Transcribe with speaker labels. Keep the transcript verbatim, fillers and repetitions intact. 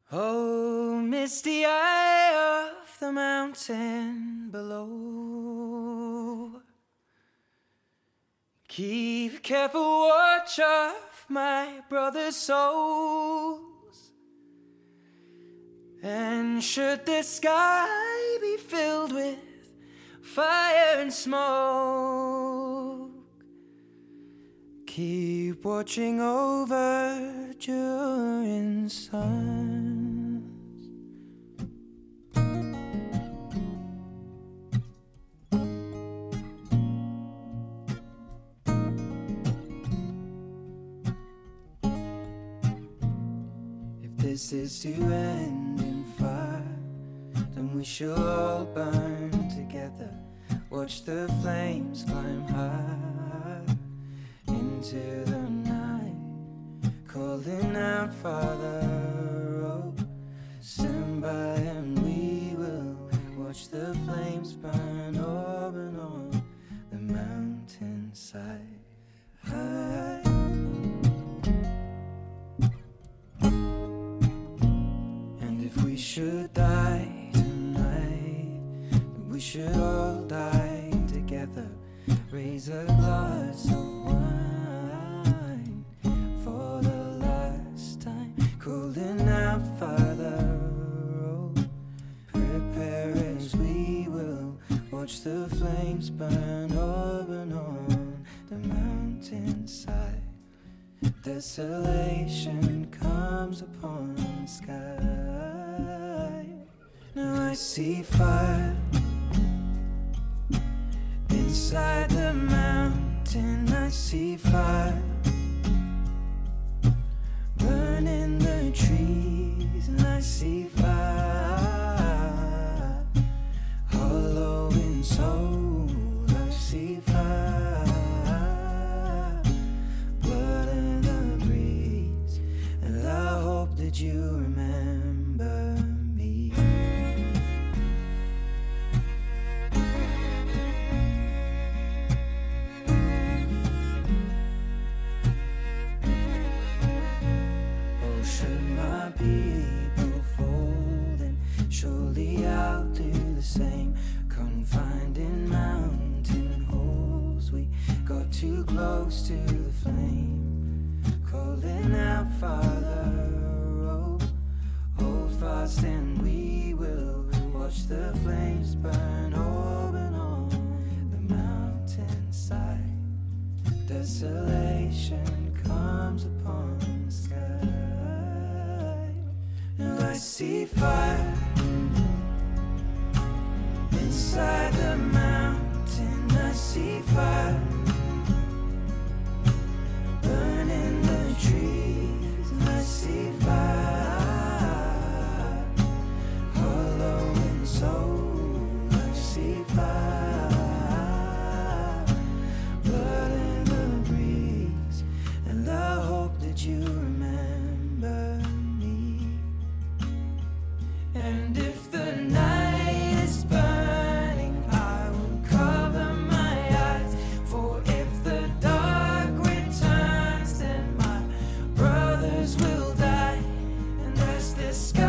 Speaker 1: Oh, misty eye of the mountain below, keep careful watch of my brother's souls. And should the sky be filled with fire and smoke, keep watching over during suns. If this is to end in fire, then we shall all burn together. Watch the flames climb high into the night, calling out, Father, oh, stand by and we will watch the flames burn over and on the mountainside. High. And if we should die tonight, we should all die together. Raise a glass of wine for the last time, calling out, Father, oh, prepare as we will watch the flames burn over and on the mountainside. Desolation comes upon the sky. Now I see fire inside the mountain. I see fire burning the trees, and I see fire hollow in soul. I see fire, blood in the breeze, and I hope that you remember me. People fold, and surely I'll do the same. Confined in mountain holes, we got too close to the flame, calling out, Father, oh, hold fast and we will watch the flames burn over and on the mountainside. Desolation comes upon the sky. Now I see fire inside the mountain. I see fire burning the trees, and I see fire hollow in soul. I see fire, blood in the breeze, and I hope that you remember. And if the night is burning, I will cover my eyes. For if the dark returns, then my brothers will die. And as the sky